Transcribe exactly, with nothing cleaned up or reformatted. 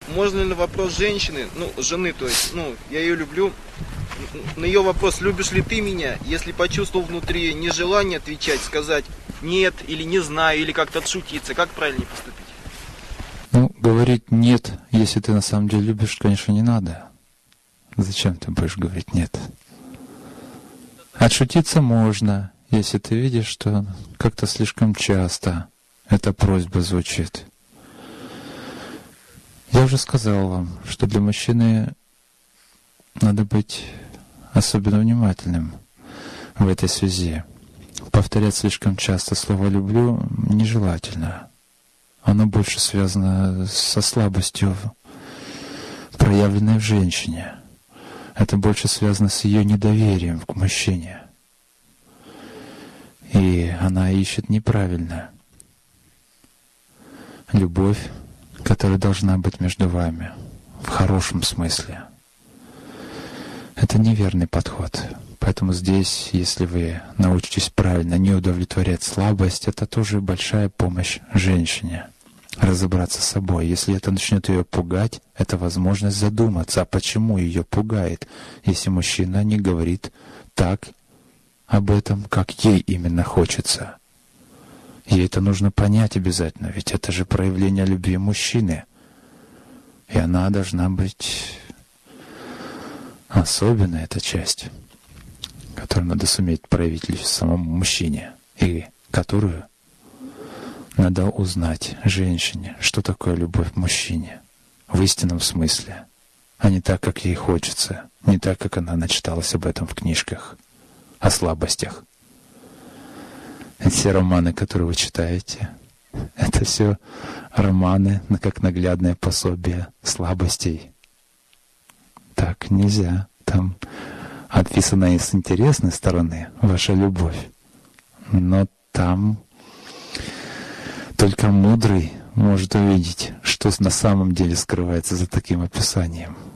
можно ли вопрос женщины, ну, жены, то есть, ну, я ее люблю, на ее вопрос, любишь ли ты меня, если почувствовал внутри нежелание отвечать, сказать нет, или не знаю, или как-то отшутиться, как правильнее поступить? Ну, говорить «нет», если ты на самом деле любишь, конечно, не надо. Зачем ты будешь говорить «нет»? Отшутиться можно, если ты видишь, что как-то слишком часто эта просьба звучит. Я уже сказал вам, что для мужчины надо быть особенно внимательным в этой связи. Повторять слишком часто слово «люблю» нежелательно. Оно больше связано со слабостью, проявленной в женщине. Это больше связано с ее недоверием к мужчине. И она ищет неправильно. Любовь, которая должна быть между вами, в хорошем смысле. Это неверный подход. Поэтому здесь, если вы научитесь правильно не удовлетворять слабость, это тоже большая помощь женщине. Разобраться с собой. Если это начнет ее пугать, это возможность задуматься, а почему ее пугает, если мужчина не говорит так об этом, как ей именно хочется. Ей это нужно понять обязательно, ведь это же проявление любви мужчины. И она должна быть особенная, эта часть, которую надо суметь проявить лишь самому мужчине, и которую надо узнать женщине, что такое любовь к мужчине в истинном смысле, а не так, как ей хочется, не так, как она начиталась об этом в книжках, о слабостях. Все романы, которые вы читаете, это все романы, как наглядное пособие слабостей. Так нельзя. Там описана и с интересной стороны ваша любовь, но там только мудрый может увидеть, что на самом деле скрывается за таким описанием.